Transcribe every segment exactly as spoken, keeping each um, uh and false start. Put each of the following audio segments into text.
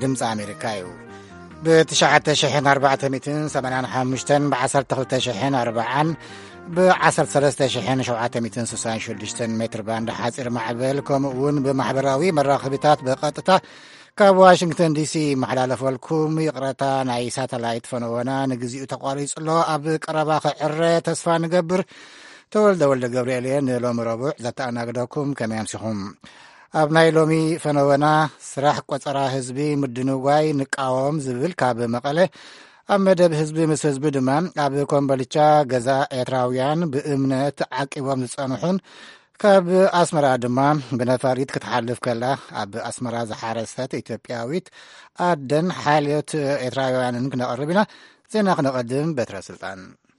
ድምፂ ኣሜሪካ እዩ ብ9ሸ ኣርባዕተ ሰማንያን ሓሙሽተ ብ1ሰተ ክልተ ሽሕን ኣርባዓን ብ1ሰለስተ ሽሕን ሸውዓተ ስሳን ሽዱሽተ ሜትር ባንድ ሓፂር ማዕበል ከምኡውን ብማሕበራዊ መራኸቢታት ብቐጥታ ካብ ዋሽንግተን ዲሲ መሓላለፈልኩም ይቕረታ ናይ ሳተላይት ፈነወና ንግዚኡ ተቋሪጹሎ ኣብ ቀረባ ክዕረ ተስፋ ንገብር ተወልደ ወልደ ገብርኤል እየ ንሎሚ ረቡዕ ዘተኣናግደኩም ከመይ ኣምሲኹም ኣብ ናይ ሎሚ ፈነወና ስራሕ ቆፀራ ህዝቢ ምድንጓይ ንቃወም ዝብል ካብ መቐለ ኣብ መደብ ህዝቢ ምስ ህዝቢ ድማ ኣብ ኮምቦልቻ ገዛ ኤርትራውያን ብእምነት ዓቂቦም ዝጸንሑን ካብ ኣስመራ ድማ ብነፋሪት ክትሓልፍ ከላ ኣብ ኣስመራ ዝሓረሰት ኢትዮጵያዊት ኣደን ሓልዮት ኤርትራውያንን ክነቐርብ ኢና ዜና ክነቐድም በትረ ስልጣን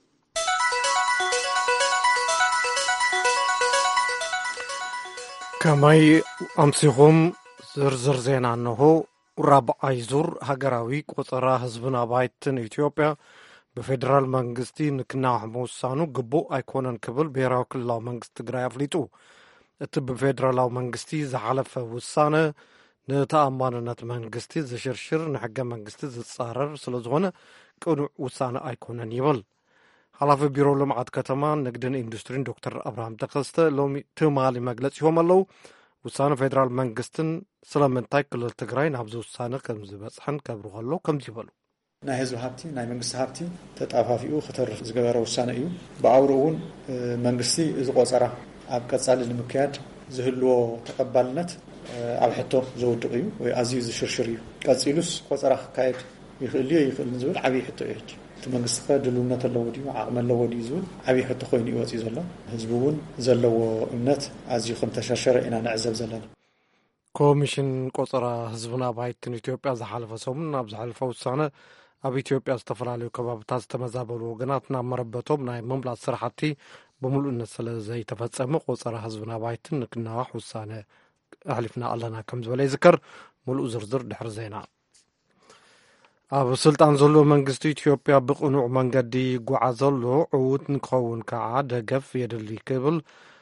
ከመይ ኣምሲኹም ዝርዝር ዜና እንሆ ራብዓይ ዙር ሃገራዊ ቆፀራ ህዝብን ኣባይትን ኢትዮጵያ ብፌደራል መንግስቲ ንክናውሕ ምውሳኑ ግቡእ ኣይኮነን ክብል ብሄራዊ ክልላዊ መንግስቲ ትግራይ ኣፍሊጡ እቲ ብፌደራላዊ መንግስቲ ዝሓለፈ ውሳነ ንተኣማንነት መንግስቲ ዝሽርሽር ንሕገ መንግስቲ ዝጻረር ስለ ዝኾነ ቅኑዕ ውሳነ ኣይኮነን ይብል ሓላፊ ቢሮ ልምዓት ከተማ ንግድን ኢንዱስትሪን ዶክተር ኣብርሃም ተኸስተ ሎሚ ትማሊ መግለጽ ይሆም ኣለዉ ውሳነ ፌደራል መንግስትን ስለምንታይ ክልል ትግራይ ናብዚ ውሳነ ከም ዝበጽሐን ከብሩ ከሎ ከምዚ ይበሉ ናይ ህዝቢ ሃብቲ ናይ መንግስቲ ሃብቲ ተጣፋፊኡ ክተርፍ ዝገበረ ውሳነ እዩ ብኣውሩ እውን መንግስቲ እዚ ቆፀራ ኣብ ቀጻሊ ንምክያድ ዝህልዎ ተቐባልነት ኣብ ሕቶ ዘውድቕ እዩ ወይ ኣዝዩ ዝሽርሽር እዩ ቀጺሉስ ቆፀራ ክካየድ ይኽእል እዩ ይኽእል ዝብል ዓብዪ ሕቶ እዩ ሕጂ እቲ መንግስቲ ከ ድልውነት ኣለዎ ድዩ ዓቕሚ ኣለዎ ድዩ ዝብል ዓብዪ ሕቶ ኮይኑ ይወፅእ ዘሎ ህዝቢ እውን ዘለዎ እምነት ኣዝዩ ከም ተሸርሸረ ኢና ንዕዘብ ዘለና ኮሚሽን ቆፀራ ህዝብን ኣባይትን ኢትዮጵያ ዝሓለፈ ሰሙን ኣብ ዝሓለፈ ውሳነ ኣብ ኢትዮጵያ ዝተፈላለዩ ከባቢታት ዝተመዛበሉ ወገናት ናብ መረበቶም ናይ ምምላስ ስራሕቲ ብምሉእነት ስለ ዘይተፈጸመ ቆፀራ ህዝብን ኣባይትን ንክናዋሕ ውሳነ ኣሕሊፍና ኣለና ከም ዝበለ ይዝከር ሙሉእ ዝርዝር ድሕሪ ዜና ኣብ ስልጣን ዘሎ መንግስቲ ኢትዮጵያ ብቕኑዕ መንገዲ ይጓዓዝ ዘሎ ዕዉት ንክኸውን ከዓ ደገፍ የድሊ ክብል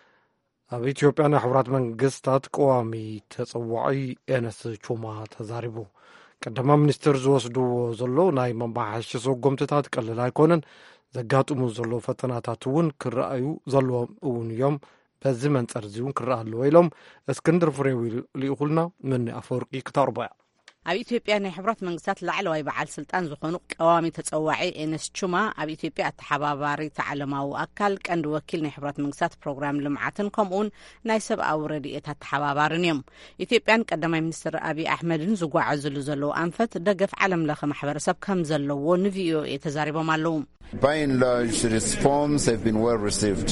ኣብ ኢትዮጵያ ናይ ሕብራት መንግስታት ቀዋሚ ተፀዋዒ ኤነስ ቹማ ተዛሪቡ ቀዳማ ሚኒስትር ዝወስድዎ ዘሎ ናይ መማሓየሺ ሰጎምትታት ቀሊል ኣይኮነን ዘጋጥሙ ዘሎ ፈተናታት እውን ክረኣዩ ዘለዎም እውን እዮም በዚ መንፀር እዚ እውን ክረአ ኣለዎ ኢሎም እስክንድር ፍሬው ልኢኹልና ምን ኣፈወርቂ ክተቕርቦ እያ ኣብ ኢትዮጵያ ናይ ሕብራት መንግስታት ላዕለዋይ በዓል ስልጣን ዝኾኑ ቀዋሚ ተፀዋዒ ኤነስ ቹማ ኣብ ኢትዮጵያ ኣተሓባባሪት ዓለማዊ ኣካል ቀንዲ ወኪል ናይ ሕብራት መንግስታት ፕሮግራም ልምዓትን ከምኡውን ናይ ሰብኣዊ ረድኤታት ተሓባባርን እዮም ኢትዮጵያን ቀዳማይ ሚኒስትር ኣብይ ኣሕመድን ዝጓዓዝሉ ዘለዉ ኣንፈት ደገፍ ዓለም ለኸ ማሕበረሰብ ከም ዘለዎ ንቪኦኤ ተዛሪቦም ኣለዉ By and large, reforms have been well received.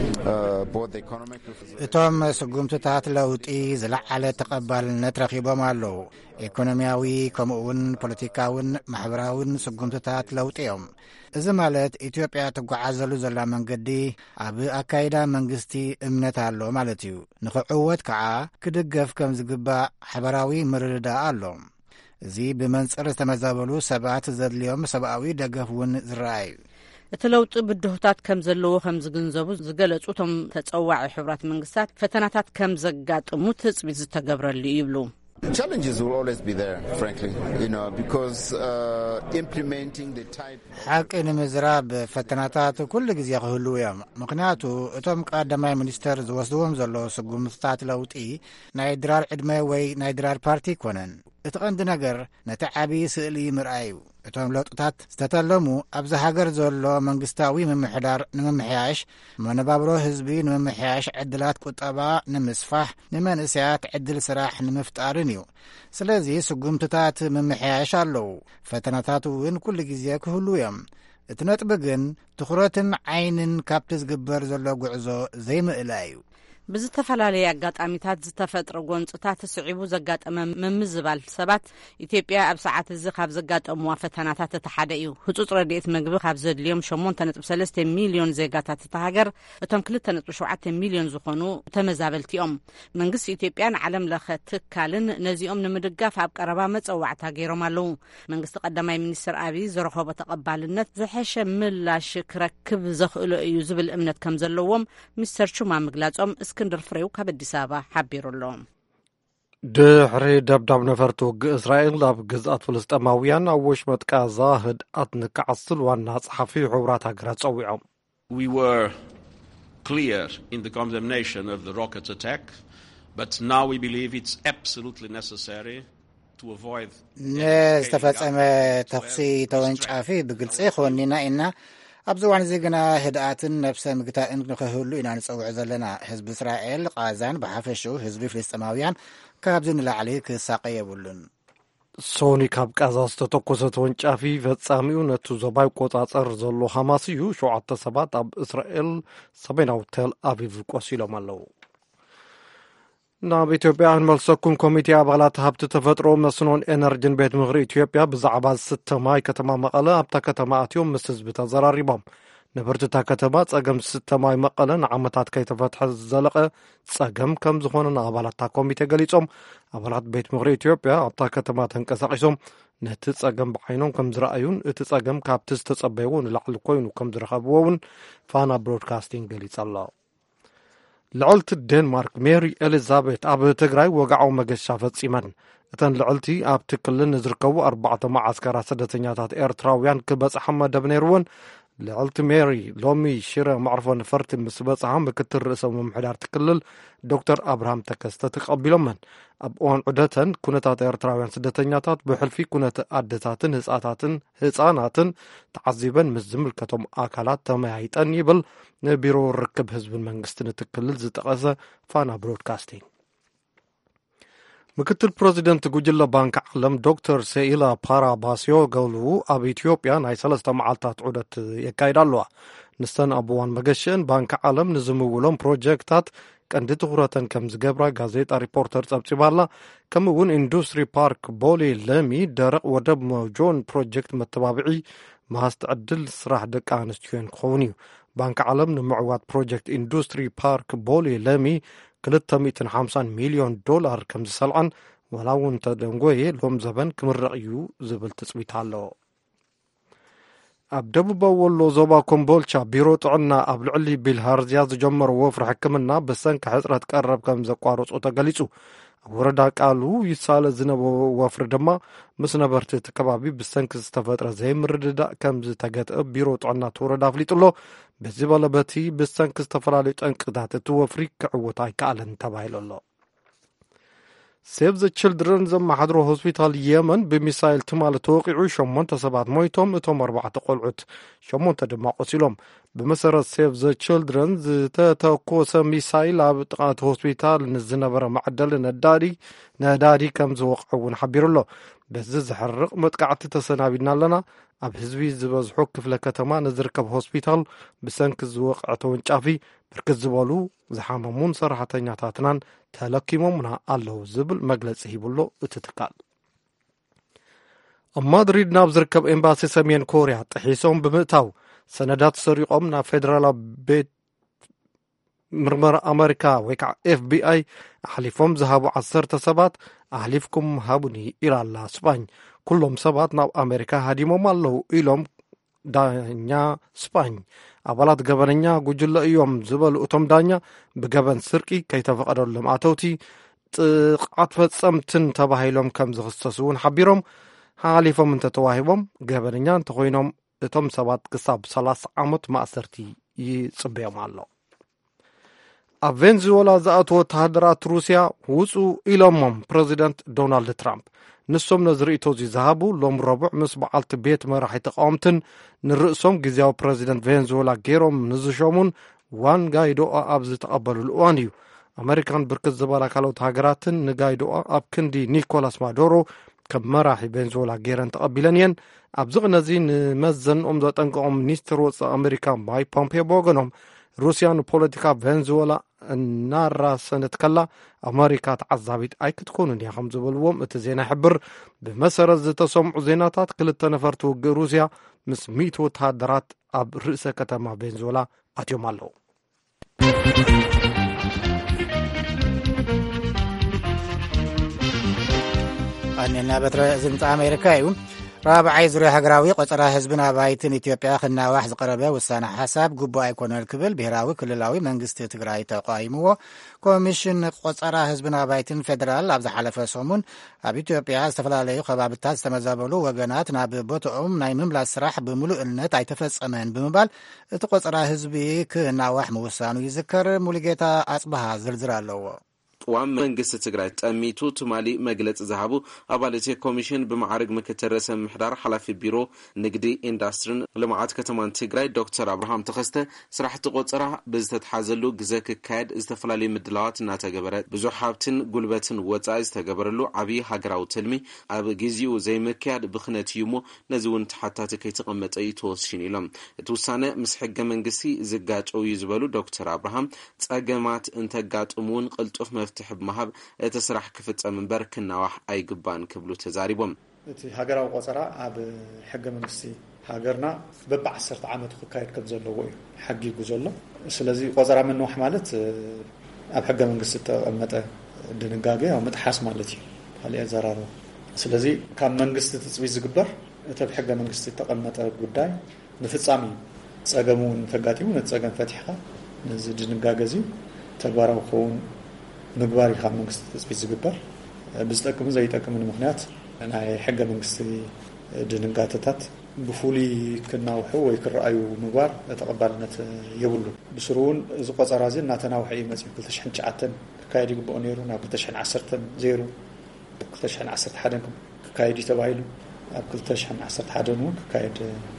Uh, both economic... እቶም ስጉምትታት ለውጢ ዝለዓለ ተቐባልነት ረኺቦም ኣለዉ ኢኮኖሚያዊ ከምኡውን ፖለቲካውን ማሕበራውን ስጉምትታት ለውጢ እዮም እዚ ማለት ኢትዮጵያ ትጓዓዘሉ ዘላ መንገዲ ኣብ ኣካይዳ መንግስቲ እምነት ኣሎ ማለት እዩ ንኽዕወት ከዓ ክድገፍ ከም ዝግባእ ሓበራዊ ምርድዳእ ኣሎ እዚ ብመንጽር ዝተመዛበሉ ሰባት ዘድልዮም ሰብኣዊ ደገፍ እውን ዝረኣዩ እቲ ለውጢ ብድሆታት ከም ዘለዎ ከም ዝግንዘቡ ዝገለጹ እቶም ተፀዋዒ ሕብራት መንግስታት ፈተናታት ከም ዘጋጥሙ ትፅቢት ዝተገብረሉ ይብሉ Challenges will always be there, frankly, you know, because uh, implementing the type... ሓቂ ንምዝራብ ፈተናታት ኩሉ ግዜ ክህልው እዮም ምክንያቱ እቶም ቀዳማይ ሚኒስተር ዝወስድዎም ዘለዉ ስጉምትታት ለውጢ ናይ ድራር ዕድመ ወይ ናይ ድራር ፓርቲ ይኮነን እቲ ቀንዲ ነገር ነቲ ዓብዪ ስእሊ ምርኣይ እዩ እቶም ለውጥታት ዝተተለሙ ኣብዚ ሃገር ዘሎ መንግስታዊ ምምሕዳር ንምምሕያሽ መነባብሮ ህዝቢ ንምምሕያሽ ዕድላት ቁጠባ ንምስፋሕ ንመንእሰያት ዕድል ስራሕ ንምፍጣርን እዩ ስለዚ ስጉምትታት ምምሕያሽ ኣለዉ ፈተናታት እውን ኩሉ ግዜ ክህሉ እዮም እቲ ነጥቢ ግን ትኩረትን ዓይንን ካብቲ ዝግበር ዘሎ ጉዕዞ ዘይምእላ እዩ ብዝተፈላለየ ኣጋጣሚታት ዝተፈጥረ ጎንፅታት ስዒቡ ዘጋጠመ ምምዝባል ሰባት ኢትዮጵያ ኣብ ሰዓት እዚ ካብ ዘጋጠምዋ ፈተናታት እቲ ሓደ እዩ ህፁፅ ረድኤት ምግቢ ካብ ዘድልዮም ሸሞንተ ነጥቢ ሰለስተ ሚልዮን ዜጋታት እቲ ሃገር እቶም ክልተ ነጥቢ ሸውዓተ ሚልዮን ዝኾኑ ተመዛበልቲ እዮም መንግስቲ ኢትዮጵያን ዓለም ለኸ ትካልን ነዚኦም ንምድጋፍ ኣብ ቀረባ መፀዋዕታ ገይሮም ኣለዉ መንግስቲ ቀዳማይ ሚኒስትር ኣብይ ዝረኸቦ ተቐባልነት ዝሐሸ ምላሽ ክረክብ ዘኽእሎ እዩ ዝብል እምነት ከም ዘለዎም ሚስተር ቹማ ምግላጾም እስክንድር ፍሬው ካብ አዲስ አበባ ሓቢሩሎም ድሕሪ ደብዳብ ነፈርቲ ውግእ እስራኤል ኣብ ግዝኣት ፍልስጤማውያን ኣብ ወሽመጥ ጋዛ ህድኣት ንክዓስል ዋና ጸሓፊ ሕብራት ሃገራት ጸዊዖም We were clear in the condemnation of the rocket attack, but now we believe it's absolutely necessary to avoid ንዝተፈጸመ ተኽሲ ተወንጫፊ ብግልፂ ኾኒና ኢና ኣብዚ ዋን እዚ ግና ህድኣትን ነብሰ ምግታእን ንክህሉ ኢና ንፀውዕ ዘለና ህዝቢ እስራኤል ቃዛን ብሓፈሽኡ ህዝቢ ፍልስጤማውያን ካብዚ ንላዕሊ ክሳቀ የብሉን ሶኒ ካብ ቃዛ ዝተተኮሰ ተወንጫፊ ፈጻሚኡ ነቲ ዞባይ ቆጻጸር ዘሎ ሓማስ እዩ ሸውዓተ ሰባት ኣብ እስራኤል ሰሜናዊ ቴል ኣቪቭ ቆሲሎም ኣለዉ ናብ ኢትዮጵያ እንመልሰኩም ኮሚቴ ኣባላት ሃብቲ ተፈጥሮ መስኖን ኤነርጂን ቤት ምክሪ ኢትዮጵያ ብዛዕባ ዝተማይ ከተማ መቐለ ኣብታ ከተማ ኣትዮም ምስ ህዝቢ ተዘራሪቦም ነበርትታ ከተማ ጸገም ዝተማይ መቐለ ንዓመታት ከይተፈትሐ ዘለቐ ጸገም ከም ዝኾነ ኣባላታ ኮሚቴ ገሊጾም ኣባላት ቤት ምክሪ ኢትዮጵያ ኣብታ ከተማ ተንቀሳቂሶም ነቲ ጸገም ብዓይኖም ከም ዝረኣዩን እቲ ጸገም ካብቲ ዝተጸበይዎ ንላዕሊ ኮይኑ ከም ዝረኸብዎ እውን ፋና ብሮድካስቲንግ ገሊጹ ኣሎ ልዕልቲ ዴንማርክ ሜሪ ኤሊዛቤት ኣብ ትግራይ ወግዓዊ መገሻ ፈጺመን እተን ልዕልቲ ኣብቲ ክልል ንዝርከቡ ኣርባዕተ ማዓስከራት ስደተኛታት ኤርትራውያን ክበጽሓ መደብ ነይሩወን ልዕልቲ ሜሪ ሎሚ ሽረ ማዕርፎ ነፈርቲ ምስ በጽሓ ምክትል ርእሰ ምምሕዳር ትክልል ዶክተር ኣብርሃም ተከስተ ተቐቢሎመን ኣብ እዋን ዑደተን ኩነታት ኤርትራውያን ስደተኛታት ብሕልፊ ኩነት ኣደታትን ህጻታትን ህጻናትን ተዓዚበን ምስ ዝምልከቶም ኣካላት ተመያይጠን ይብል ንቢሮ ርክብ ህዝብን መንግስትን ትክልል ዝጠቐሰ ፋና ብሮድካስቲንግ ምክትል ፕሬዚደንት ጉጅለ ባንክ ዓለም ዶክተር ሴኢላ ፓራባስዮ ገብሉ ኣብ ኢትዮጵያ ናይ ሰለስተ መዓልታት ዑደት የካይዳ ኣለዋ ንስተን ኣብ እዋን መገሸን ባንክ ዓለም ንዝምውሎም ፕሮጀክታት ቀንዲ ትኩረተን ከም ዝገብራ ጋዜጣ ሪፖርተር ጸብጺባላ ከምኡ እውን ኢንዱስትሪ ፓርክ ቦሌ ለሚ ደረቕ ወደብ ሞጆን ፕሮጀክት መተባብዒ ማህስቲ ዕድል ስራሕ ደቂ ኣንስትዮን ክኸውን እዩ ባንክ ዓለም ንምዕዋት ፕሮጀክት ኢንዱስትሪ ፓርክ ቦሌ ለሚ ክልተ ሚእትን ሓምሳን ሚልዮን ዶላር ከም ዝሰልዓን ወላ እውን ተደንጎየ ሎም ዘበን ክምረቕ እዩ ዝብል ትጽቢት ኣለዎ ኣብ ደቡባዊ ወሎ ዞባ ኮምቦልቻ ቢሮ ጥዕና ኣብ ልዕሊ ቢልሃርዝያ ዝጀመረ ወፍሪ ሕክምና ብሰንኪ ሕፅረት ቀረብ ከም ዘቋረፁ ተገሊጹ ኣብ ወረዳ ቃሉ ይሳለ ዝነበረ ወፍሪ ድማ ምስ ነበርቲ እቲ ከባቢ ብሰንኪ ዝተፈጥረ ዘይምርድዳእ ከም ዝተገጥአ ቢሮ ጥዕና ወረዳ ኣፍሊጡሎ በዚ በለበቲ ብሰንኪ ዝተፈላለዩ ጠንቅታት እቲ ወፍሪ ክዕወት ኣይከኣለን ተባሂሉ ኣሎ ሴቭ ዘ ችልድረን ዘመሓድሮ ሆስፒታል የመን ብሚሳይል ትማል ተወቂዑ ሸሞንተ ሰባት ሞይቶም እቶም ኣርባዕተ ቆልዑት ሸሞንተ ድማ ቆሲሎም ብመሰረት ሴቭ ዘ ችልድረን ዝተተኮሰ ሚሳይል ኣብ ጥቃት ሆስፒታል ንዝነበረ ማዕደሊ ነዳዲ ነዳዲ ከም ዝወቅዐ እውን ሓቢሩ ኣሎ በዚ ዝሕርቕ መጥቃዕቲ ተሰናቢድና ኣለና ኣብ ህዝቢ ዝበዝሖ ክፍለ ከተማ ንዝርከብ ሆስፒታል ብሰንኪ ዝወቅዐ ተወንጫፊ ብርክት ዝበሉ ዝሓመሙን ሰራሕተኛታትናን ተለኪሞምና ኣለዉ ዝብል መግለፂ ሂብሎ እቲ ትካል ኣብ ማድሪድ ናብ ዝርከብ ኤምባሲ ሰሜን ኮርያ ጥሒሶም ብምእታው ሰነዳት ሰሪቆም ናብ ፌደራላዊ ቤት ምርመራ ኣሜሪካ ወይ ከዓ ኤፍ ቢ ኣይ ኣሕሊፎም ዝሃቡ ዓሰርተ ሰባት ኣሕሊፍኩም ሃቡኒ ኢላላ ስፓኝ ኩሎም ሰባት ናብ ኣሜሪካ ሃዲሞም ኣለዉ ኢሎም ዳኛ ስፓኝ ኣባላት ገበነኛ ጉጅለ እዮም ዝበሉ እቶም ዳኛ ብገበን ስርቂ ከይተፈቀደሎም ኣተውቲ ጥቃት ፈጸምትን ተባሂሎም ከም ዝኽሰሱ እውን ሓቢሮም ሓሊፎም እንተተዋሂቦም ገበነኛ እንተኮይኖም እቶም ሰባት ክሳብ ሰላሳ ዓመት ማእሰርቲ ይጽበዮም ኣሎ ኣብ ቬንዙዌላ ዝኣተወ ወተሃደራት ሩስያ ውፁ ኢሎሞም ፕሬዚደንት ዶናልድ ትራምፕ ንሶም ነዝርእቶ ዝሃቡ ሎም ረቡዕ ምስ በዓልቲ ቤት መራሒ ተቃወምትን ንርእሶም ግዜያዊ ፕሬዚደንት ቬንዙዌላ ገይሮም ንዝሾሙን ዋን ጋይዶኣ ኣብ ዝተቐበሉሉ እዋን እዩ ኣሜሪካን ብርክት ዝበላ ካልኦት ሃገራትን ንጋይዶኣ ኣብ ክንዲ ኒኮላስ ማዶሮ ከም መራሒ ቬንዙዌላ ገይረን ተቐቢለን እየን ኣብዚ ቅነዚ ንመዘንኦም ዘጠንቀቖም ሚኒስትር ወፃኢ ኣሜሪካ ማይክ ፖምፔዮ ብወገኖም ሩስያ ንፖለቲካ ቬንዙዌላ እናራሰነት ከላ ኣሜሪካ ተዓዛቢት ኣይክትኮኑን እያ ከም ዝበልዎም እቲ ዜና ይሕብር ብመሰረት ዝተሰምዑ ዜናታት ክልተ ነፈርቲ ውግእ ሩስያ ምስ ሚእቲ ወተሃደራት ኣብ ርእሰ ከተማ ቬንዙዌላ ኣትዮም ኣለዉ ኣነና በትረ ዝምፃ ኣሜሪካ እዩ رابعي زري هجراوي قطرة حزبنا بايتن إثيوبيا خنا واحد قربة وسنة حساب جوبا يكون الكبل بهراوي كللاوي منجست تجراي تقايمه كوميشن قطرة حزبنا بايتن فدرال لابز حلف سومون أبي إثيوبيا استفلا خباب التاز تمزابلو وجنات ناب بوتهم نايمم لا سراح بملؤ النت عيتفس أمان بمبال تقطرة حزبي كنا واحد موسانو يذكر مولجيتا أصبها زلزال له ዋም መንግስት ትግራይ ጠሚቱ ትማሊ መግለጽ ዝሃቡ አባላት ኮሚሽን በማዕረግ ምክትል ርዕሰ ምሕዳር ኃላፊ ቢሮ ንግዲ ኢንዱስትሪን ልማዓት ከተማን ትግራይ ዶክተር አብርሃም ተኸስተ ስራሕቲ ቆጽራ ብዝተተሓዘሉ ግዜ ክካየድ ዝተፈላለዩ ምድላዋት እናተገበረ ብዙሕ ሃብትን ጉልበትን ወጻኢ ዝተገበረሉ ዓብዪ ሃገራዊ ትልሚ ኣብ ግዚኡ ዘይምክያድ ብኽነት እዩ እሞ ነዚ እውን ተሓታቲ ከይተቐመጠ እዩ ተወሲኑ ኢሎም እቲ ውሳነ ምስ ሕገ መንግስቲ ዝጋጨው እዩ ዝበሉ ዶክተር አብርሃም ጸገማት እንተጋጥሙን ቅልጡፍ መፍትሒ مهاب تسرح كفت منبر كناوح أي جبان كبلو تزاريبهم. هاجر وقصرة عب حق من السي هاجرنا ببع عشرة عامات خكاية كبزلوا وين حقي جزلوا سلزي قصرة منه حملت عب حق من السي متى دنجاجة أو متى حاس مالتي هالي زرارو سلزي كان من السي تسويز جبر تب حق من السي تقمت قداي نفس عمي تساقمون فقاتيون تساقم فتحها نزيد دنجاجة زي تبارو خون مقباري خام منقصة تسبيت زقبر بزتأكم زي تأكم من المخنات أنا حقا منقصة دنقاتتات بفولي كنا وحو ويكر رأيو مقبار تقبلنا يولو بسرون زقاط أرازين ناتناوح أي مسيح كل تشحن شعتن كايدي بأونيرو ناب كل تشحن عسرتن زيرو كل تشحن عسرت حدنكم كايدي تبايلو كل تشحن عسرت حدنون كايد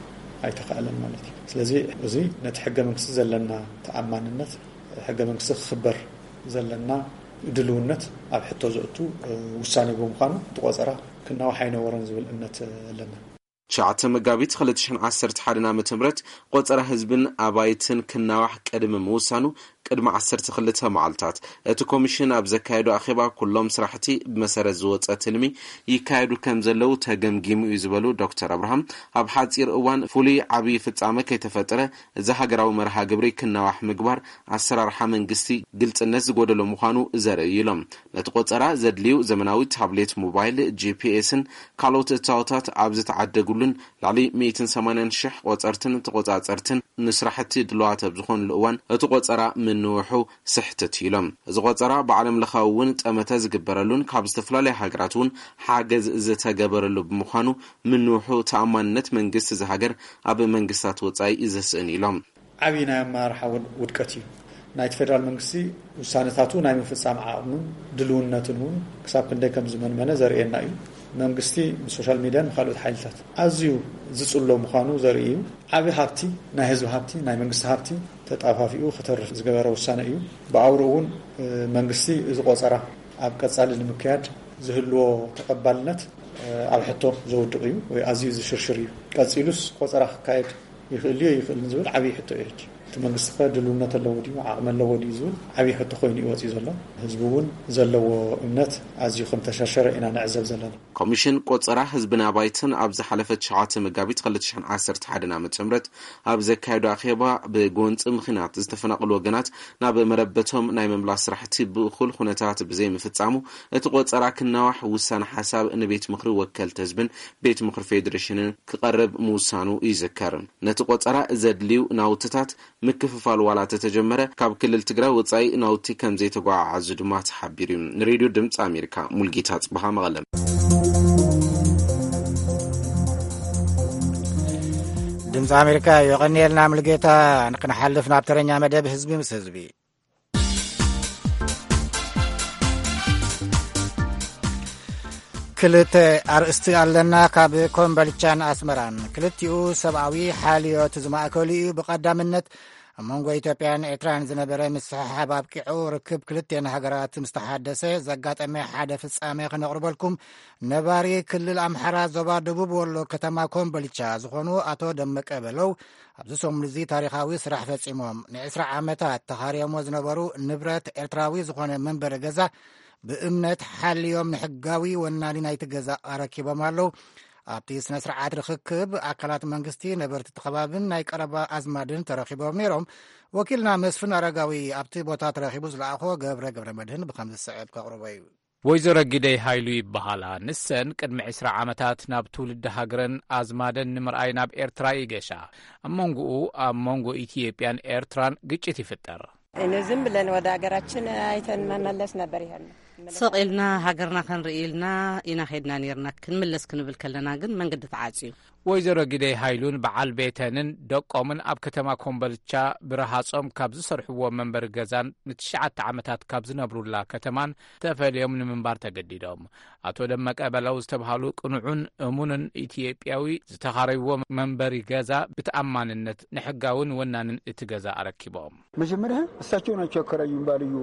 أي تقالن مالتي سلازي وزي نتحقا منقصة زلنا تأمان النت حقا منقصة خبر زلنا دلونت أب حتى زقتو وساني بمخانو تقصرا كنا وحين ورن زبل إنت لنا شعت مقابيت خلت شن عسرت حالنا متمرت قصرا حزبن أبايتن كنا وح قدم موسانو قدم عسرت خلتها معلتات اتو كوميشن أبزكايدو أخيبا كلهم سراحتي بمسار زوت أتلمي يكايدو كمزلو تجمجيمو يزبلو دكتور أبراهام أب حاتير أوان فولي عبي فتعمك يتفتره زها جراو مرها جبري كنا وح مقبار عسرا رحمن قستي قلت الناس جودلو مخانو زريلهم نتقصرا زدليو زمناوي تابلت موبايل جي بي إسن كالوت التاوتات أبزت عدقولن لعلي ميتين سمانين شح وتأرتن تقصرتن نسرحتي دلوات بزخون الأوان تقصرا منوحو سحتتيلم زغوصرا بعلم لخاون تأمتاز قبرلون كابز تفلالي حاقراتون حاقز زتاقبرلو بمخانو منوحو تأمانت منقس زهاقر أب منقسات وطاي إزسئنيلم عبينا ما رح ودكتيو نايت فيدرال منقسي وسانتاتو نايم فتصام عامون دلوناتنون كساب كندي كم زمن منا زرئينا إيو منقستي بالسوشال ميديا مخالوت حيلتات أزيو زتصلو مخانو زرئيو عبي هابتي ناي هزو هابتي ناي منقس هابتي تطافافيو خطر زغبره وسانه እዩ باورون منغستي زقصرا اب قصال المكياد زهلو تقبلنت اب حتو زودق እዩ ወይ አዚዝ ሽርሽር እዩ ቀጽሉስ ቆጽራ ካይድ ይخلي ይخل ዝብል ዓቢ ሕቶ እዩ መንግስት ከድሉነት ለወዲ ዓቅመ ለወዲ ዝብል ዓቢ ሕቶ ኮይኑ ይወጽ ዘሎ ህዝቡን ዘለዎ እምነት አዚዩ ከም ተሸርሸረ ኢና ንዕዘብ ዘለና ኮሚሽን ቆጽራ ህዝብና ባይትን ኣብ ዝሓለፈት ሸዓተ መጋቢት ሁለት ሺህ ዓሰርተ ሓደ ዓመተ ምህረት ኣብ ዘካየዱ ኣኼባ ብጎንጽ ምኽንያት ዝተፈናቀሉ ወገናት ናብ መረበቶም ናይ መምላስ ስራሕቲ ብእኹል ኩነታት ብዘይ ምፍጻሙ እቲ ቆጽራ ክናዋሕ ውሳነ ሓሳብ ንቤት ምክሪ ወከልቲ ህዝብን ቤት ምክሪ ፌደሬሽንን ክቀርብ ምውሳኑ ይዝከር ነቲ ቆጽራ ዘድልዩ ናውትታት ምክፍፋል ዋላ ተተጀመረ ካብ ክልል ትግራይ ወጻኢ ናውቲ ከም ዘይተጓዓዙ ድማ ተሓቢሩ ሬድዮ ድምጽ ኣሜሪካ ሙልጌታ ጽባህ መቀለም ድምጽ አሜሪካ የቀኔልና ሙልጌታ ንክንሐልፍ ናብ ተረኛ መደብ ህዝቢ ምስ ህዝቢ ክልተ አርእስቲ ኣለና ካብ ኮምቦልቻን ኣስመራን ክልቲኡ ሰብኣዊ ሓልዮት ዝማእከሉ እዩ ብቐዳምነት መንጎ ኢትዮጵያን ኤርትራን ዝነበረ ምስሕሓብ ኣብቂዑ ርክብ ክልቴን ሃገራት ምስተሓደሰ ዘጋጠመ ሓደ ፍጻሜ ክነቕርበልኩም ነባሪ ክልል ኣምሓራ ዞባ ደቡብ ወሎ ከተማ ኮምቦልቻ ዝኾኑ ኣቶ ደመቀ በለው ኣብዚ ሰሙን እዚ ታሪኻዊ ስራሕ ፈጺሞም ንዕስራ ዓመታት ተኻርዮሞ ዝነበሩ ንብረት ኤርትራዊ ዝኾነ መንበሪ ገዛ ብእምነት ሓልዮም ንሕጋዊ ወናኒ ናይቲ ገዛ ኣረኪቦም ኣለው ኣብቲ ስነ ስርዓት ርክክብ ኣካላት መንግስቲ ነበርቲ ተኸባብን ናይ ቀረባ ኣዝማድን ተረኺቦም ነይሮም ወኪልና መስፍን ኣረጋዊ ኣብቲ ቦታ ተረኺቡ ዝለኣኾ ገብረ ገብረ መድህን ብከምዚ ዝስዕብ ከቕርቦ እዩ ወይዘሮ ግደይ ሃይሉ ይበሃላ ንሰን ቅድሚ عشرة ዓመታት ናብ ትውልድ ሃገረን ኣዝማደን ንምርኣይ ናብ ኤርትራ ይገሻ ኣብ መንጎኡ ኣብ መንጎ ኢትዮጵያን ኤርትራን ግጭት ይፍጠር እነ ዝም ብለን ወደ ሀገራችን አይተን መመለስ ነበር ይሄን ሰቂልና ሃገርና ከንርኢልና ኢና ኸድና ነርና ክንምለስ ክንብል ከለና ግን መንገዲ ተዓጽዩ ወይዘሮ ግደይ ሃይሉን በዓል ቤተንን ደቆምን ኣብ ከተማ ኮምቦልቻ ብረሃጾም ካብ ዝሰርሕዎ መንበሪ ገዛን ንትሽዓተ ዓመታት ካብ ዝነብሩላ ከተማን ተፈልዮም ንምንባር ተገዲዶም ኣቶ ደመቀ በላው ዝተባሃሉ ቅኑዑን እሙንን ኢትዮጵያዊ ዝተኻረይዎ መንበሪ ገዛ ብተኣማንነት ንሕጋውን ወናንን እቲ ገዛ አረኪቦም መጀመሪያ እሳቸው ናቸው ከራዩን ባልዩ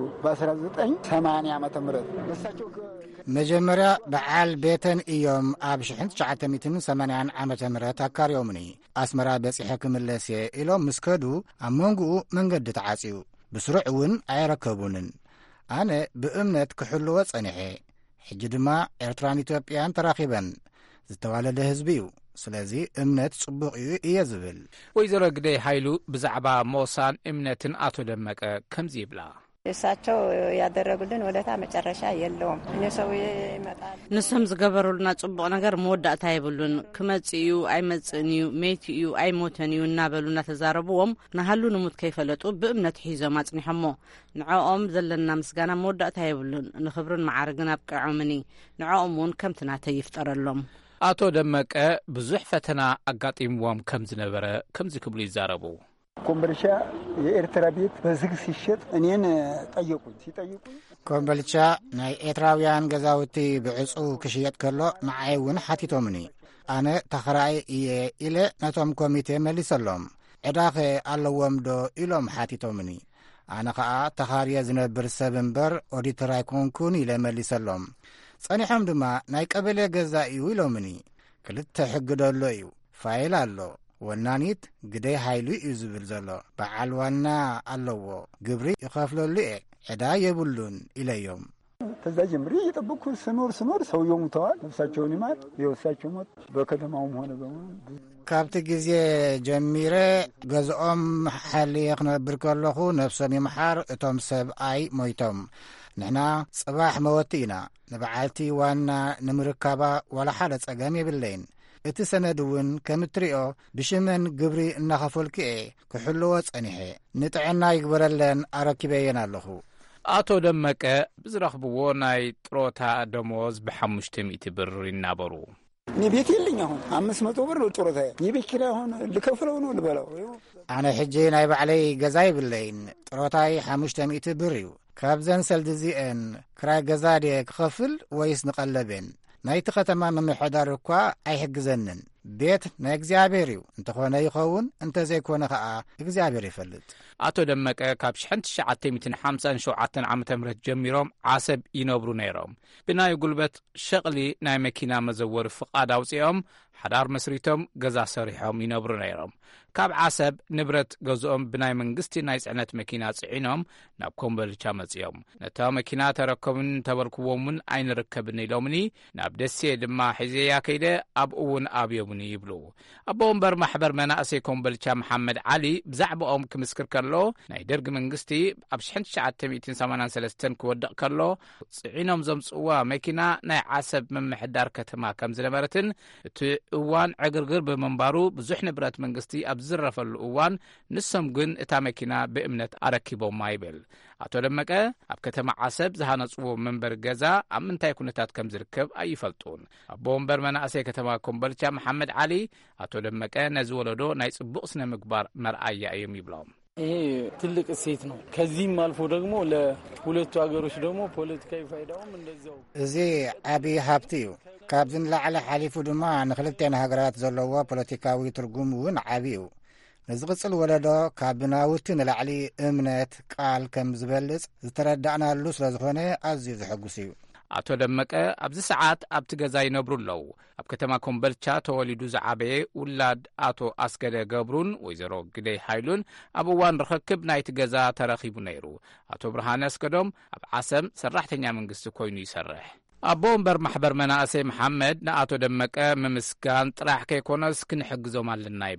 በ1980 ዓመተ ምህረት እሳቸው መጀመሪያ በዓል ቤተን እዮም ኣብ ሺሕ ትሽዓተ ሰማንያ ዓመተ ምህረት አካሪዮምኒ አስመራ በጽሐ ክምለስ ኢሎም ምስከዱ ኣብ መንጉኡ መንገዲ ተዓጽዩ ብስሩዕ እውን ኣይረከቡንን ኣነ ብእምነት ክሕልዎ ጸኒሐ ሕጂ ድማ ኤርትራን ኢትዮጵያን ተራኺበን ዝተዋለደ ህዝቢ እዩ ስለዚ እምነት ጽቡቕ እዩ እየ ዝብል ወይዘሮ ግደይ ሃይሉ ብዛዕባ ሞሳን እምነትን አቶ ደመቀ ከምዚ ይብላ እሳቸው ያደረጉልን ወለታ መጨረሻ የለውም እነ ሰው ይመጣል ንሰም ዝገበሩልና ጽቡቕ ነገር መወዳእታ ይብሉን ክመጽዩ ኣይመጽንዩ ሜትዩ ኣይሞተንዩ እናበሉና ተዛረቡዎም ናሃሉ ንሙት ከይፈለጡ ብእምነት ሒዞም አጽኒሖሞ ንዓኦም ዘለና ምስጋና መወዳእታ ይብሉን ንኽብርን ማዓርግን ኣብቅዖምኒ ንዓኦም እውን ከምትና ተይፍጠረሎም አቶ ደመቀ ብዙሕ ፈተና አጋጢምዎም ከም ዝነበረ ከምዚ ክብሉ ይዛረቡ ኮምቦልቻ የኤርትራ ቤት በዝግ ሲሸጥ እኔን ጠየቁኝ ሲጠይቁኝ ኮምቦልቻ ናይ ኤርትራውያን ገዛውቲ ብዕጹ ክሽየጥ ከሎ ንዓይ እውን ሓቲቶምኒ ኣነ ተኸራይ እየ ኢለ ነቶም ኮሚቴ መሊሰሎም ዕዳኸ ኣለዎም ዶ ኢሎም ሓቲቶምኒ ኣነ ከዓ ተኻርየ ዝነብር ሰብ እምበር ኦዲተር ኣይኮንኩን ኢለ መሊሰሎም ጸኒሖም ድማ ናይ ቀበሌ ገዛ እዩ ኢሎምኒ ክልተ ሕግደሎ እዩ ፋይል ኣሎ ወናኒት ግደይ ሃይሉ እዩ ዝብል ዘሎ በዓል ዋና ኣለዎ ግብሪ ይኸፍለሉ እየ ዕዳ የብሉን ኢለዮም ከዛ ጀምሬ እየጠበቅኩ ስኖር ስኖር ሰውየው ሙተዋል ነፍሳቸውን ይማር የወሳቸው ሞት በከተማውም ሆነ በሙሉ ካብቲ ጊዜ ጀሚረ ገዝኦም ሓልየ ክነብር ከለኹ ነፍሶም ይምሓር እቶም ሰብኣይ ሞይቶም ንሕና ጽባሕ መወቲ ኢና ንበዓልቲ ዋና ንምርካባ ወላ ሓደ ጸገም የብለይን እቲ ሰነድ እውን ከም እትሪኦ ብሽመን ግብሪ እናኸፈልክኤ ክሕልዎ ጸኒሐ ንጥዕና ይግበረለን ኣረኪበየን ኣለኹ አቶ ደመቀ ብዝረኽብዎ ናይ ጥሮታ ደሞዝ ብሓሙሽተ ሚእቲ ብር ይናበሩ ንቤት የለኝ አሁን አምስት መቶ ብር ነው ጥሮታ የቤት ኪራይ አሁን ልከፍለው ነው ልበላው ኣነ ሕጂ ናይ ባዕለይ ገዛ ይብለይን ጥሮታይ ሓሙሽተ ሚእቲ ብር እዩ ካብዘን ሰልድዚአን ክራይ ገዛ ድየ ክኸፍል ወይስ ንቐለበን ናይቲ ከተማ ምምሕዳር እኳ ኣይሕግዘንን ቤት ናይ እግዚኣብሔር እዩ እንተኾነ ይኸውን እንተዘይኮነ ከዓ እግዚኣብሔር ይፈልጥ አቶ ደመቀ ካብ ሺሕ ትሽዓተ ሓምሳን ሸውዓተን ዓመተ ምህረት ጀሚሮም ዓሰብ ይነብሩ ነይሮም ብናይ ጉልበት ሸቕሊ ናይ መኪና መዘወሪ ፍቓድ ኣውፂኦም ሓዳር መስሪቶም ገዛ ሰሪሖም ይነብሩ ነይሮም ካብ ዓሰብ ንብረት ገዝኦም ብናይ መንግስቲ ናይ ጽዕነት መኪና ጽዒኖም ናብ ኮምቦልቻ መጽዮም ነታ መኪና ተረከቡን ተበርክቦምን ኣይንርከብን ኢሎምኒ ናብ ደሴ ድማ ሒዘያ ከይደ ኣብኡውን ኣብዮምኒ ይብሉ ኣቦ ወንበር ማሕበር መናእሰይ ኮምቦልቻ መሐመድ ዓሊ ብዛዕባኦም ክምስክር ከሎ ናይ ደርጊ መንግስቲ ኣብ ሺሕ ትሽዓተ ሰማንያ ሰለስተ ክወድቕ ከሎ ጽዒኖም ዘምጽዋ መኪና ናይ ዓሰብ መምሕዳር ከተማ ከም ዝነበረትን እቲ እዋን ዕግርግር ብምንባሩ ብዙሕ ንብረት መንግስቲ ኣብ ዝረፈሉ እዋን ንሶም ግን እታ መኪና ብእምነት ኣረኪቦማ ይብል አቶ ደመቀ ኣብ ከተማ ዓሰብ ዝሃነጽዎ መንበሪ ገዛ ኣብ ምንታይ ኩነታት ከም ዝርከብ ኣይፈልጡን ኣቦ ወንበር መናእሰይ ከተማ ኮምቦልቻ መሐመድ ዓሊ አቶ ደመቀ ነዚ ወለዶ ናይ ጽቡቕ ስነ ምግባር መርአያ እዮም ይብሎም ይሄ ትልቅ እሴት ነው ከዚህም አልፎ ደግሞ ለሁለቱ ሀገሮች ደግሞ ፖለቲካዊ ፋይዳውም እንደዛው እዚ ዓብዪ ሃብቲ እዩ ካብ ዝንላዕለ ሓሊፉ ድማ ንኽልቴን ሃገራት ዘለዎ ፖለቲካዊ ትርጉም እውን ዓብዪ እዩ ንዝቕጽል ወለዶ ካብ ናውቲ ንላዕሊ እምነት ቃል ከም ዝበልጽ ዝተረዳእናሉ ስለ ዝኾነ ኣዝዩ ዘሐጉስ እዩ አቶ ደመቀ ኣብዚ ሰዓት ኣብቲ ገዛ ይነብሩ ኣለዉ ኣብ ከተማ ኮምቦልቻ ተወሊዱ ዝዓበየ ውላድ አቶ ኣስገደ ገብሩን ወይዘሮ ግደይ ሃይሉን ኣብ እዋን ርኽክብ ናይቲ ገዛ ተረኺቡ ነይሩ አቶ ብርሃነ ኣስገዶም ኣብ ዓሰብ ሰራሕተኛ መንግስቲ ኮይኑ ይሰርሕ ኣቦ ወንበር ማሕበር መናእሰይ መሐመድ ንአቶ ደመቀ ምምስጋን ጥራሕ ከይኮነስ ክንሕግዞም ኣለና ይብል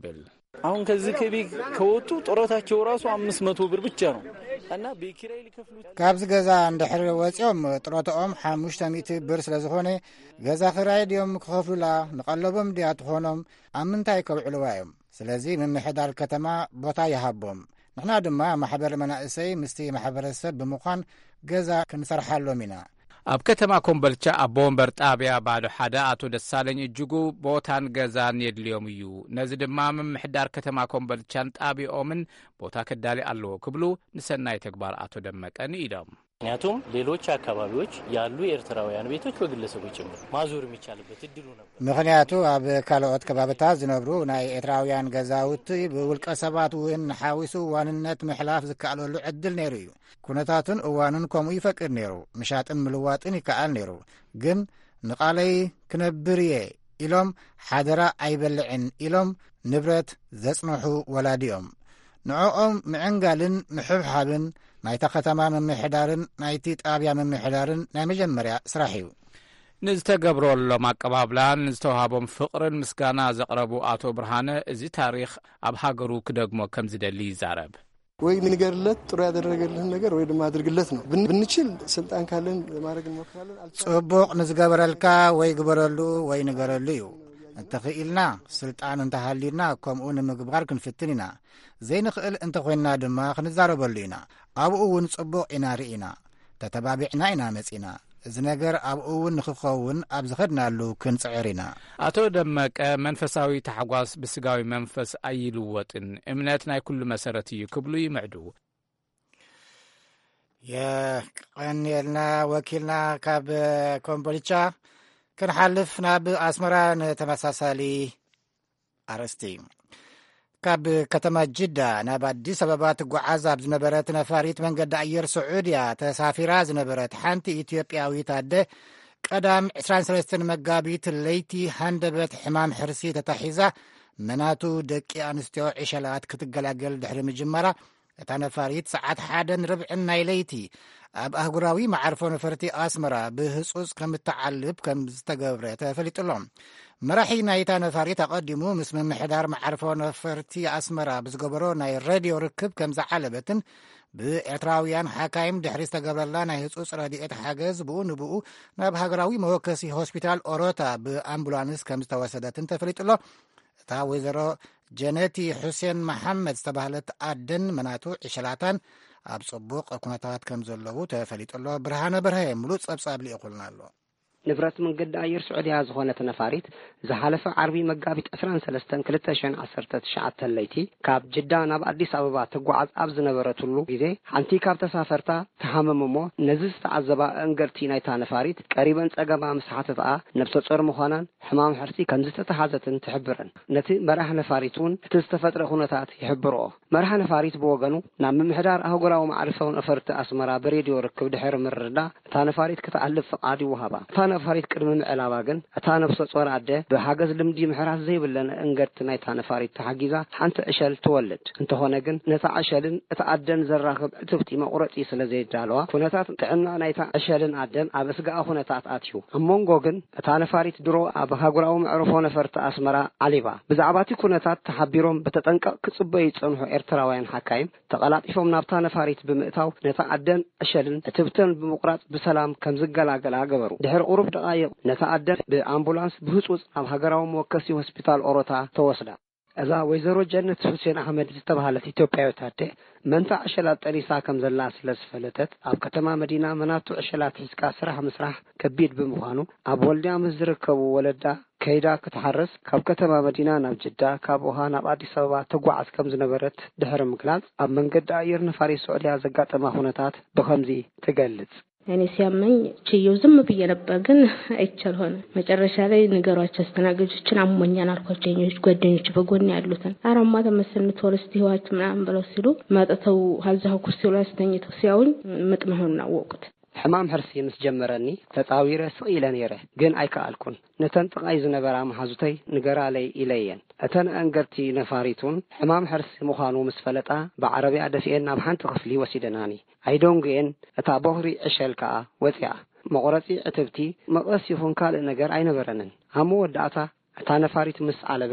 አሁን ከዚህ ከቤት ከወጡ ጦራታቸው ራሱ አምስት መቶ ብር ብቻ ነው እና በኪራይ ሊከፍሉት ካብዝ ገዛ እንድሕር ወፂኦም ጥሮቶኦም ሓሙሽተ ሚእቲ ብር ስለዝኾነ ገዛ ክራይ ድዮም ክኸፍሉላ ንቐለቦም ድያ ትኾኖም ኣብ ምንታይ ከብዕልዋ እዮም ስለዚ ምምሕዳር ከተማ ቦታ ይሃቦም ንሕና ድማ ማሕበር መናእሰይ ምስቲ ማሕበረሰብ ብምዃን ገዛ ክንሰርሓሎም ኢና ኣብ ከተማ ኮምቦልቻ ኣብ ቦምበር ጣብያ ባዶ ሓደ ኣቶ ደሳለኝ እጅጉ ቦታን ገዛን የድልዮም እዩ ነዚ ድማ ምምሕዳር ከተማ ኮምቦልቻን ጣብያኦምን ቦታ ከዳሊ ኣለዎ ክብሉ ንሰናይ ተግባር አቶ ደመቀን ኢዶም ምክንያቱም ሌሎች አካባቢዎች ያሉ ኤርትራውያን ቤቶች በግለሰቦች ጭምር ማዞር የሚቻልበት እድሉ ነበር ምክንያቱ ኣብ ካልኦት ከባቢታት ዝነብሩ ናይ ኤርትራውያን ገዛውቲ ብውልቀ ሰባት እውን ሓዊሱ ዋንነት ምሕላፍ ዝከኣለሉ ዕድል ነይሩ እዩ ኩነታትን እዋንን ከምኡ ይፈቅድ ነይሩ ምሻጥን ምልዋጥን ይከኣል ነይሩ ግን ንቃለይ ክነብር እየ ኢሎም ሓደራ ኣይበልዕን ኢሎም ንብረት ዘጽንሑ ወላዲኦም ንዕኦም ምዕንጋልን ምሕብሓብን ናይታ ከተማ ምምሕዳርን ናይቲ ጣብያ ምምሕዳርን ናይ መጀመርያ ስራሕ እዩ ንዝተገብረሎም አቀባብላን ንዝተዋሃቦም ፍቅርን ምስጋና ዘቅረቡ አቶ ብርሃነ እዚ ታሪክ ኣብ ሃገሩ ክደግሞ ከም ዝደሊ ይዛረብ ወይ ንገርለት ጥሩ ያደረገልህን ነገር ወይ ድማ አድርግለት ነው ብንችል ስልጣን ካለን ማድረግ እንሞክራለን ጽቡቅ ንዝገበረልካ ወይ ግበረሉ ወይ ንገረሉ እዩ እንተኽኢልና ስልጣን እንተሃሊና ከምኡ ንምግባር ክንፍትን ኢና ዘይንኽእል እንተኾይና ድማ ክንዛረበሉ ኢና ኣብኡ እውን ጽቡቅ ኢና ርኢና ተተባቢዕና ኢና መጺና እዚ ነገር ኣብኡ እውን ንኽኸውን ኣብ ዝኸድናሉ ክንጽዕር ኢና አቶ ደመቀ መንፈሳዊ ተሓጓስ ብስጋዊ መንፈስ ኣይልወጥን እምነት ናይ ኩሉ መሰረት እዩ ክብሉ ይምዕዱ የቀኒልና ወኪልና ካብ ኮምቦልቻ ክንሓልፍ ናብ ኣስመራ ንተመሳሳሊ ኣርስቲ ካብ ከተማ ጅዳ ናብ ኣዲስ ኣበባ ትጓዓዝ ኣብ ዝነበረት ነፋሪት መንገዲ ኣየር ስዑድያ ተሳፊራ ዝነበረት ሓንቲ ኢትዮጵያዊት ኣደ ቀዳም عشرين وثلاثين መጋቢት ለይቲ ሃንደበት ሕማም ሕርሲ ተታሒዛ መናቱ ደቂ ኣንስትዮ ዕሸላት ክትገላገል ድሕሪ ምጅመራ እታ ነፋሪት ሰዓት ሓደን ርብዕን ናይ ለይቲ ኣብ ኣህጉራዊ መዓርፎ ነፈርቲ ኣስመራ ብህጹጽ ከም እትዓልብ ከም ዝተገብረ ተፈሊጡሎም መራሒ ናይታ ነፋሪት ኣቐዲሙ ምስ ምምሕዳር መዓርፎ ነፈርቲ ኣስመራ ብዝገበሮ ናይ ሬድዮ ርክብ ከም ዝዓለበትን ብኤርትራውያን ሓካይም ድሕሪ ዝተገብረላ ናይ ህጹጽ ረድኤት ሓገዝ ብኡ ንብኡ ናብ ሃገራዊ መወከሲ ሆስፒታል ኦሮታ ብኣምቡላንስ ከም ዝተወሰደትን ተፈሊጡሎ እታ ወይዘሮ ጀነቲ ሁሴን መሐመድ ዝተባህለት ኣደን መናቱ ዕሸላታን ኣብ ጽቡቕ ኩነታት ከም ዘለዉ ተፈሊጡሎ ብርሃነ በርሀ ሙሉእ ጸብጻብ ሊእኹልና ኣሎ ንብረት መንገዲ ኣየር ስዑድያ ዝኾነት ነፋሪት ዝሓለፈ ዓርቢ መጋቢት عشرين وثلاثين ألفين وتسعة ለይቲ ካብ ጅዳ ናብ ኣዲስ ኣበባ ትጓዓዝ ኣብ ዝነበረትሉ ግዜ ሓንቲ ካብ ተሳፈርታ ተሃመሙ እሞ ነዚ ዝተዓዘባ እንገርቲ ናይታ ነፋሪት ቀሪበን ጸገማ ምስሓተታ ነብሰ ጾር ምዃናን ሕማም ሕርሲ ከም ዝተተሓዘትን ትሕብርን ነቲ መራህ ነፋሪት እውን እቲ ዝተፈጥረ ኩነታት ይሕብርኦ መራህ ነፋሪት ብወገኑ ናብ ምምሕዳር ኣህጉራዊ መዓርፎ ነፈርቲ ኣስመራ ብሬድዮ ርክብ ድሕሪ ምርዳ እታ ነፋሪት ክትዓልፍ ፍቃድ ይወሃባ ነፋሪት ቅድሚ ምዕላባ ግን እታ ነብሰ ጾር ኣደ ብሓገዝ ልምዲ ምሕራስ ዘይብለን እንገርቲ ናይታ ነፋሪት ተሓጊዛ ሓንቲ ዕሸል ትወልድ እንተኾነ ግን ነታ ዕሸልን እታ ኣደን ዘራኽብ እትብቲ መቁረፂ ስለ ዘይዳለዋ ኩነታት ጥዕና ናይታ ዕሸልን ኣደን ኣብ እስጋኣ ኩነታት ኣትዩ ኣብ መንጎ ግን እታ ነፋሪት ድሮ ኣብ ሃገራዊ መዕርፎ ነፈርቲ ኣስመራ ዓሊባ ብዛዕባ እቲ ኩነታት ተሓቢሮም ብተጠንቀቕ ክጽበዩ ይጸንሑ ኤርትራውያን ሓካይም ተቐላጢፎም ናብታ ነፋሪት ብምእታው ነታ ኣደን ዕሸልን እትብተን ብምቁራጽ ብሰላም ከም ዝገላገላ ገበሩ ድሕሪ ቁሩብ ደቃይቕ ነታ ኣደን ብኣምቡላንስ ብህጹጽ ኣብ ሃገራዊ መወከሲ ሆስፒታል ኦሮታ ተወስዳ እዛ ወይዘሮ ጀነት ሁሴን ኣሕመድ ዝተባህለት ኢትዮጵያዊት ኣደ መንታ ዕሸላት ጠሪሳ ከም ዘላ ስለ ዝፈለጠት ኣብ ከተማ መዲና መናቱ ዕሸላት ሒዝካ ስራሕ ምስራሕ ከቢድ ብምዃኑ ኣብ ወልድያ ምስ ዝርከቡ ወለዳ ከይዳ ክትሓርስ ካብ ከተማ መዲና ናብ ጅዳ ካብ ውሃ ናብ ኣዲስ ኣበባ ተጓዓዝ ከም ዝነበረት ድሕሪ ምግላጽ ኣብ መንገዲ ኣየር ነፋሪት ስዑድያ ዘጋጠማ ኩነታት ብኸምዚ ትገልጽ እኔ ሲያመኝ ችየው ዝም ብዬ ነበር ግን አይቻልሆነ መጨረሻ ላይ ነገሯቸው አስተናጋጆችን አሞኛን አልኳቸኞች ጓደኞች በጎን ያሉትን አራማ ተመሰልን ቶርስቲ ህዋት ምናምን ብለው ሲሉ ማጠተው ሀዛው ኩርሲው ላይ አስተኝተው ሲያውኝ ምጥመሆን አወቁት ሕማም ሕርሲ ምስ ጀመረኒ ተጣዊረ ስቂለ ነይረ ግን ኣይከኣልኩን ነተን ጥቃይ ዝነበራ መሓዙተይ ንገራለይ ኢለየን እተን አንገርቲ ነፋሪቱን ሕማም ሕርሲ ምዃኑ ምስ ፈለጣ ብዓረቢያ ደፊአን ናብ ሓንቲ ክፍሊ ወሲደናኒ ኣይዶንግን እታ ቦህሪ ዕሸል ከዓ ወፂያ መቁረፂ ዕትብቲ መቐስ ይኹን ካልእ ነገር ኣይነበረንን ኣሞ ወዳእታ እታ ነፋሪት ምስ ዓለበት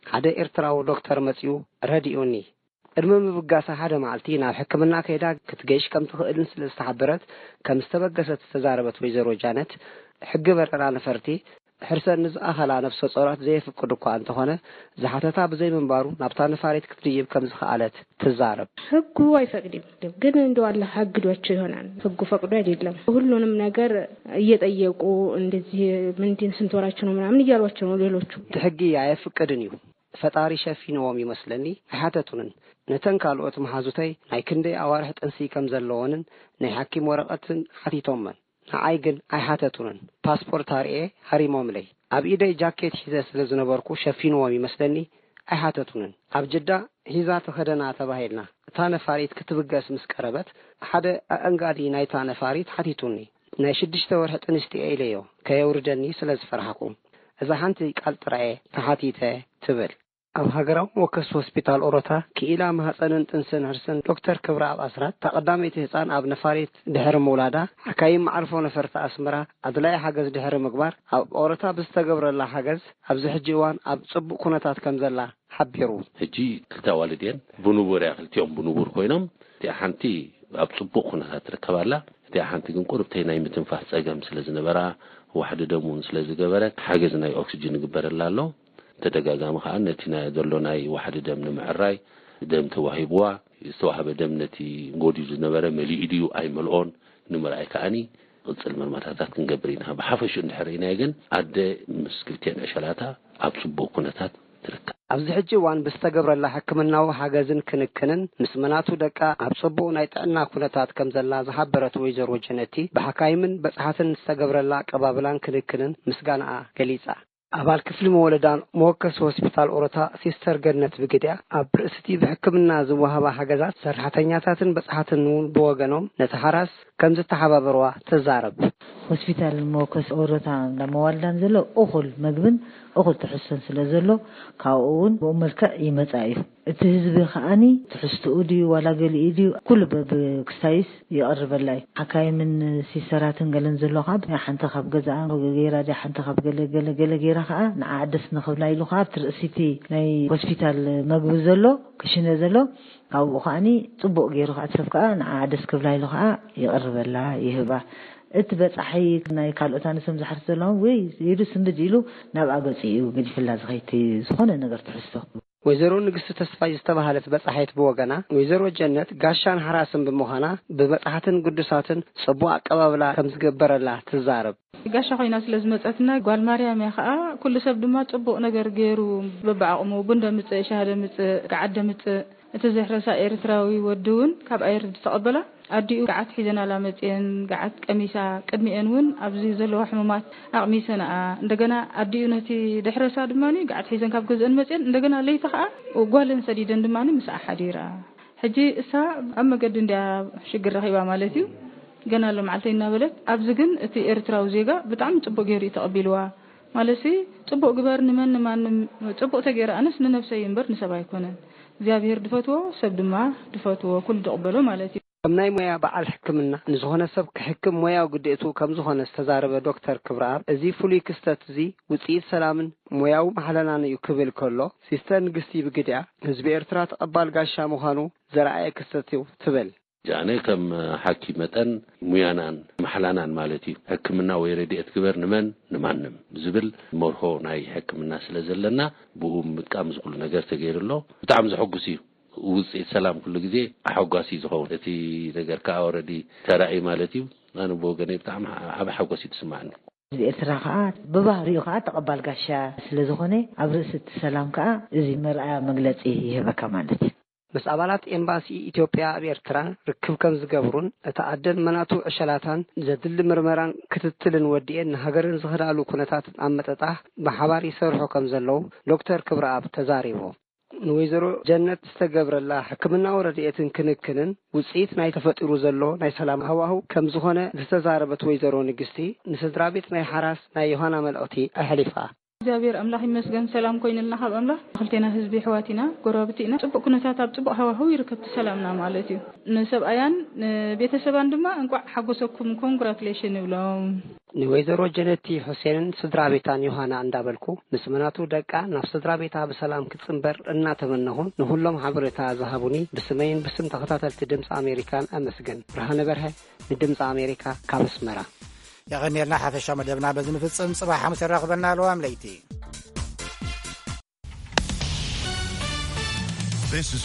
ሓደ ኤርትራዊ ዶክተር መጽዩ ረዲኡኒ ቅድሚ ምብጋሳ ሓደ መዓልቲ ናብ ሕክምና ከይዳ ክትገይሽ ከም ትኽእልን ስለ ዝተሓበረት ከም ዝተበገሰት ተዛረበት ወይዘሮ ጃነት ሕጊ በረራ ነፈርቲ ሕርሰን ንዝኣኸላ ነፍሰ ጾራት ዘይፍቅድ እኳ እንተኾነ ዝሓተታ ብዘይ ምንባሩ ናብታ ነፋሪት ክትድይብ ከም ዝኽኣለት ትዛረብ። ሕጉ አይፈቅድም ግን እንደው አላህ አግዷቸው ይሆናል። ሕጉ ፈቅዶ አይደለም። ሁሉንም ነገር እየጠየቁ እንደዚህ ምንድን ስንት ወራቸው ነው ምናምን እያሏቸው ነው ሌሎቹ። ሕጊ አይፈቅድን እዩ ፈጣሪ ሸፊነዎም ይመስለኒ አይሓተቱንን ነተን ካልኦት መሓዙተይ ናይ ክንደይ ኣዋርሕ ጥንሲ ከም ዘለዎንን ናይ ሓኪም ወረቐትን ሓቲቶመን ንዓይ ግን አይሓተቱንን ፓስፖርት አርኤ ሃሪሞምለይ ኣብ ኢደይ ጃኬት ሒዘ ስለ ዝነበርኩ ሸፊንዎም ይመስለኒ አይሓተቱንን ኣብ ጅዳ ሂዛ ተኸደና ተባሂልና እታ ነፋሪት ክትብገስ ምስ ቀረበት ሓደ ኣንጋዲ ናይታ ነፋሪት ሓቲቱኒ ናይ ሽዱሽተ ወርሒ ጥንስቲ ኢለዮ ከየውርደኒ ስለ ዝፈርሐኩ እዛ ሓንቲ ቃል ጥራኤ ተሓቲተ ትብል ኣብ ሃገራዊ ወከስ ሆስፒታል ኦሮታ ክኢላ ማህፀንን ጥንስን ሕርስን ዶክተር ክብረአብ ኣስራት ተቀዳሚት ህፃን ኣብ ነፋሪት ድሕሪ መውላዳ ሓካይም ማዕርፎ ነፈርታ ኣስመራ ኣድላይ ሓገዝ ድሕሪ ምግባር ኣብ ኦሮታ ብዝተገብረላ ሓገዝ ኣብዚ ሕጂ እዋን ኣብ ጽቡቕ ኩነታት ከም ዘላ ሓቢሩ ሕጂ ክልተ ዋልድን ብንቡር ያክልቲኦም ብንቡር ኮይኖም እቲ ሓንቲ ኣብ ጽቡቕ ኩነታት ትርከባላ እቲ ሓንቲ ግን ቁርብተይ ናይ ምትንፋስ ጸገም ስለ ዝነበራ ዋሕደ ደሙን ስለ ዝገበረት ሓገዝ ናይ ኦክሲጅን ግበረላ ኣሎ ተደጋጋሚ ከዓ ነቲ ናይ ዘሎ ናይ ዋሕደ ደም ንምዕራይ ደም ተዋሂብዋ ዝተዋህበ ደም ነቲ ጎዲዩ ዝነበረ መሊኢድዩ ኣይመልኦን ንምርኣይ ከዓኒ ቅጽል ምርመራታት ክንገብር ኢና ብሓፈሹ እንድሕሪና ግን ኣደ ምስ ክልቲአን ዕሸላታ ኣብ ጽቡቕ ኩነታት ትርከብ ኣብዚ ሕጂ እዋን ብዝተገብረላ ሕክምናዊ ሓገዝን ክንክንን ምስ መናቱ ደቃ ኣብ ጽቡቕ ናይ ጥዕና ኩነታት ከም ዘላ ዝሓበረት ወይዘሮ ጀነቲ ብሓካይምን በጽሓትን ዝተገብረላ ቀባብላን ክንክንን ምስጋናኣ ገሊጻ አባል ክፍል መወለዳን ሞከስ ሆስፒታል ኦሮታ ሲስተር ገነት ብግዲያ ኣብ ርእስቲ በሕክምና ዝወሃባ ሓገዛት ሰራሕተኛታትን በጽሓትን ብወገኖም ነተሐራስ ከም ዝተሓባበረዋ ተዛረብ ሆስፒታል ሞከስ ኦሮታ ለመዋልዳን ዘሎ እኹል መግብን እኹል ትሕሰን ስለ ዘሎ ካብኡን ብመልክዕ ይመጻዩ እቲ ህዝቢ ከዓኒ ትሕስተኡ ድዩ ዋላ ገሊኡ ድዩ ኩሉ ብክስታይስ ይቀርበላይ ሓካይምን ሲስተራትን ገለን ዘሎ ካብ ሓንቲ ካብ ገዛ ገይራ ዲ ሓንቲ ካብ ገለ ገለ ገለ ገይራ ከዓ ንዓደስ ንኽብላ ኢሉ ከዓ ትርእሲቲ ናይ ሆስፒታል መግቢ ዘሎ ክሽነ ዘሎ ካብኡ ከዓኒ ጽቡቕ ገይሩ ከዓ ሰብ ከዓ ንዓደስ ክብላ ኢሉ ከዓ ይቀርበላ ይህባ እቲ በጻሕይ ናይ ካልኦታን ስም ዝሓርፍ ዘሎ ወይ ይዱ ስንድ ኢሉ ናብ ኣገጽዩ ግድፍላ ዝኸይቲ ዝኾነ ነገር ትሕስቶ ወይዘሮ ንግስት ተስፋይ ዝተባሃለት በጻሕይት ብወገና ወይዘሮ ጀነት ጋሻን ሓራስን ብምዃና በበጻሕትን ቅዱሳትን ጽቡቕ አቀባብላ ከም ዝገበረላ ትዛረብ ጋሻ ኮይና ስለ ዝመጸትና ጓል ማርያም ያ ከዓ ኩሉ ሰብ ድማ ጽቡቕ ነገር ገይሩ በባዕቅሙ ቡንደ ምጽእ ሻሃደ ምጽእ ጋዓደ ምጽእ እቲ ዘሕረሳ ኤርትራዊ ወድውን ካብ ኣየር ተቀበላ ኣዲኡ ጋዓት ሒዘና ላመጽን ጋዓት ቀሚሳ ቅድሚኤን ኣብዚ ዘለዎ ሕሙማት ኣቅሚሰና እንደገና ኣዲኡ ነቲ ድሕረሳ ድማኒ ጋዓት ሒዘን ካብ ገዘን መጽን እንደገና ለይታ ከዓ ጓልን ሰዲደን ድማኒ ምስ ሓዲራ ሕጂ እሳ ኣብ መገዲ እንዳ ሽግር ረኺባ ማለት እዩ ገና ለማዓልተይ እናበለት ኣብዚ ግን እቲ ኤርትራዊ ዜጋ ብጣዕሚ ጽቡቕ ገይሩ ተቀቢልዋ ማለሲ ጽቡቕ ግበር ንመን ማንም ጽቡቕ ተገይራ ኣነስ ንነፍሰይ እምበር ንሰብ ኣይኮነን እግዚአብሔር ድፈትዎ ሰብ ድማ ድፈትዎ ኩሉ ተቀበሎ ማለት እዩ ከም ናይ ሞያ በዓል ሕክምና ንዝኾነ ሰብ ክሕክም ሞያው ግዴቱ ከም ዝኾነ ዝተዛረበ ዶክተር ክብረአብ እዚ ፍሉይ ክስተት እዚ ውጽኢት ሰላምን ሞያው ማሕለናን እዩ ክብል ከሎ ሲስተር ንግስቲ ብግዲያ ህዝቢ ኤርትራ ተቀባል ጋሻ ምዃኑ ዘርአየ ክስተት እዩ ትብል ጃኔ ከም حكيم መጠን ሙያናን ማሕላናን ማለት እዩ ሕክምና ወይ ረድኤት ግበር ንመን ንማንም ዝብል መርሆ ናይ ሕክምና ስለ ዘለና ብኡ ምጥቃም ዝኽሉ ነገር ተገይርሎ ብጣዕሚ ዝሕጉስ እዩ ውጽኢት ሰላም ኩሉ ግዜ ኣሐጓሲ ዝኸውን እቲ ነገር ከዓ ኦሬዲ ተራእይ ማለት እዩ ኣነ ብወገነይ ብጣዕሚ ዓብ ሓጎስ ይስማዓኒ ኤርትራ ከዓ በባህሪኡ ከዓ ተቀባል ጋሻ ስለ ዝኾነ ኣብ ርእሲ ሰላም ከዓ እዚ መርኣያ መግለጺ ይህበካ ማለት እዩ ምስ ኣባላት ኤምባሲ ኢትዮጵያ ኣብ ኤርትራ ርክብ ከም ዝገብሩን እተኣደን መናቱ ዕሸላታን ዘድሊ ምርመራን ክትትልን ወዲኤን ንሃገርን ዝኽዳሉ ኩነታት ኣመጣጣህ ብሓባር ይሰርሑ ከም ዘለው ዶክተር ክብረአብ ተዛሪቦ ንወይዘሮ ጀነት ዝተገብረላ ሕክምናዊ ረድኤትን ክንክንን ውጽኢት ናይ ተፈጢሩ ዘሎ ናይ ሰላም ሃዋህው ከም ዝኾነ ዝተዛረበት ወይዘሮ ንግስቲ ንስድራ ቤት ናይ ሓራስ ናይ ዮሃና መልእኽቲ ኣሕሊፋ እግዚአብሔር አምላክ ይመስገን ሰላም ኮይንልና ካብ አምላክ ክልቴና ህዝቢ ሕዋቲና ጎረቤቲና ጽቡቕ ኩነታት ኣብ ጽቡቕ ሃዋህው ይርከብ ሰላምና ማለት እዩ ንሰብኣያን ቤተሰባን ድማ እንቋ ሓጎሰኩም ኮንግራቹሌሽን ይብሎም ንወይዘሮ ጀነቲ ሁሴንን ስድራ ቤታን ዮሐና እንዳበልኩ ንስመናቱ ደቃ ናብ ስድራ ቤታ በሰላም ክትጽንበር እናተመነሁን ንሁሎም ሓበሬታ ዝሃቡኒ ብስመይን ብስም ተኸታተልቲ ድምፂ ኣሜሪካን ኣመስግን። ብርሃነ በርሀ ንድምፂ ኣሜሪካ ካብ ኣስመራ يغنيلنا حفشة مدبنا بزن في الصم صباح حمس الرغبنا لوام ليتي.